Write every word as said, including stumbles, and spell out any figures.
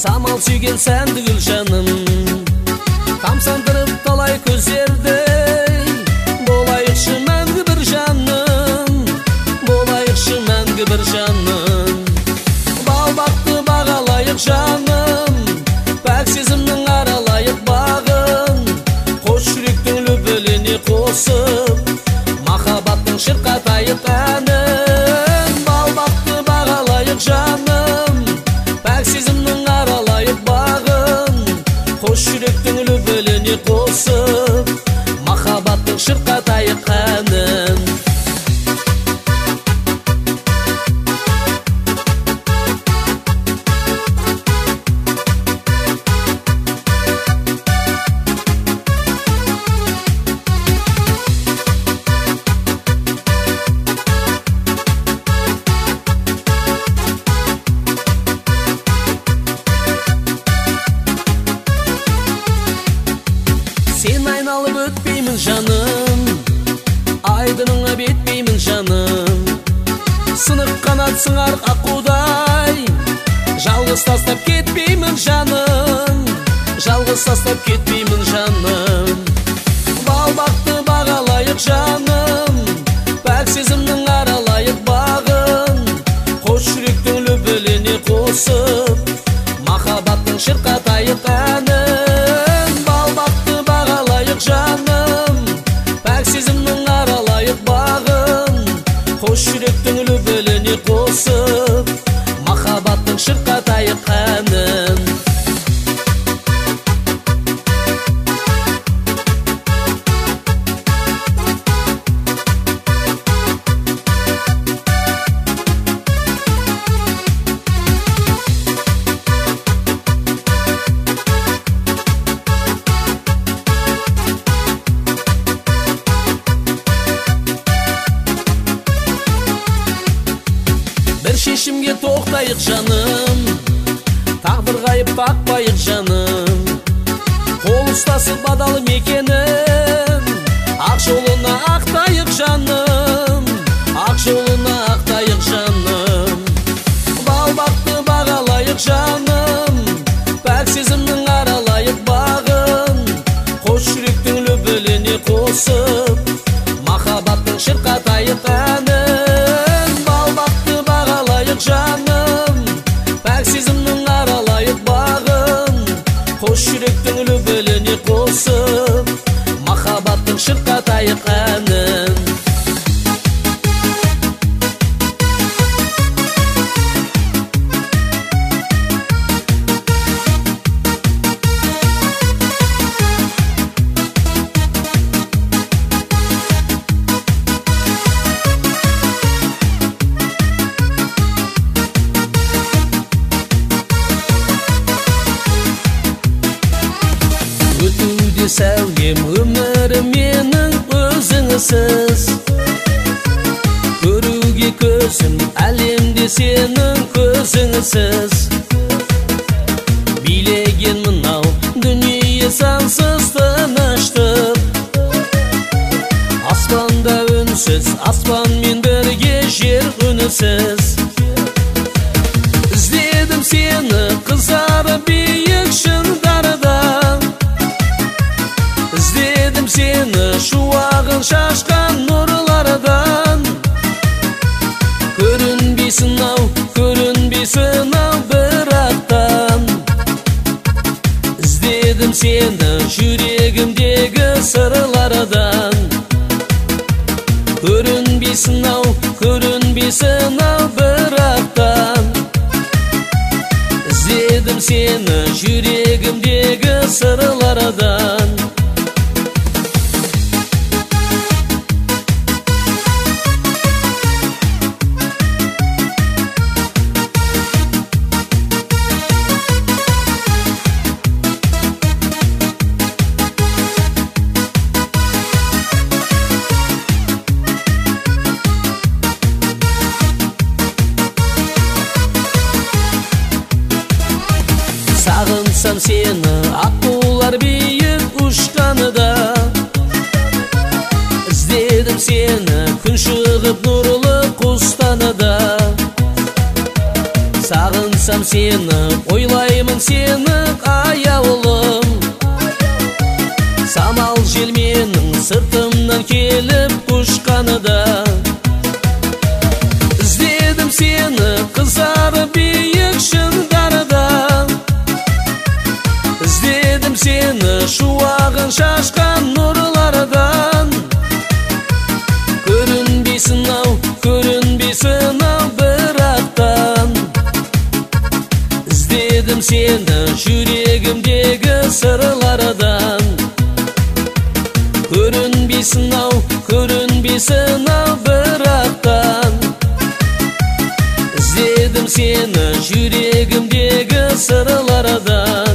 самал сүйген сәнді гүл жаным, тамсандырып талай көздерді. Болайықшы мәңгі бір жаным, болайықшы мәңгі бір жаным. Бал-бақты бағалайық жаным, пәк сезімнің аралайық бағын. Қос жүректің лүпіліне қосып, махаббаттың шырқатайық әнін. Бал-бақты бағалайық жаным, пәк сезімнің аралайық бағын. Қос жүректің лүпіліне қосып, махаббаттың шырқатайық әнін. Сен айналып өтпеймін жаным, айдыныңа бетпеймін жаным. Сынық қанат сыңар аққудай, жалғыз тастап кетпеймін жаным, жалғыз тастап кетпеймін жаным. Бал-бақты бағалайық жаным, пәк сезімнің аралайық бағын. Қос жүректің лүпіліне қосып, махаббаттың шырқатайық әнін. Жаным, пәк сезімнің аралайық бағын. Қос жүректің лүпіліне қосып, махаббаттың шырқатайық әнін. Бір шешімге тоқтайық жаным, тағдыр ғайып бақпайық жаным. Қол ұстасып адал мекенім, ақ жолына ақтайық жаным, ақ жолына ақтайық жаным. Бал-бақты бағалайық жаным, пәк сезімнің аралайық бағын. Қос жүректің лүпіліне қосып, махаббаттың шырқатайық әнін. Жаным, пәк сезімнің аралайық бағын. Қос жүректің лүпіліне қосып, махаббаттың шырқатайық әнін. Өтуде сәулем өмірі менің өзіңсіз. Көруге көзім әлемде сенің көзіңсіз. Билеген мынау дүние сансыз тыныштық. Аспанда үнсіз, аспанмен бірге жер үнсіз. Іздедім сені қызарып биік шыңдарда, іздедім сені шуағын шашқан нұрлардан. Көрінбейсің ау, көрінбейсің ау бірақтан. Іздедім сені жүрегімдегі сырлардан. Көрінбейсің ау, көрінбейсің ау бірақтан. Іздедім сені жүрегімдегі сырлардан. Сағынсам сені аққулар биік ұшқаныда, іздедім сені күн шығып нұрлы құстаныда. Сағынсам сені ойлаймын сені аяулым. Самал жел менің сыртымнан келіп ұшқаныда. Іздедім сені қызары биік шыңдарда. Іздедім сені шуағын шашқан нұрлардан. Көрінбейсің ау, көрінбейсің ау бірақтан. Іздедім сені жүрегімдегі сырлардан. Көрінбейсің ау, көрінбейсің ау бірақтан. Іздедім сені жүрегімдегі сырлардан.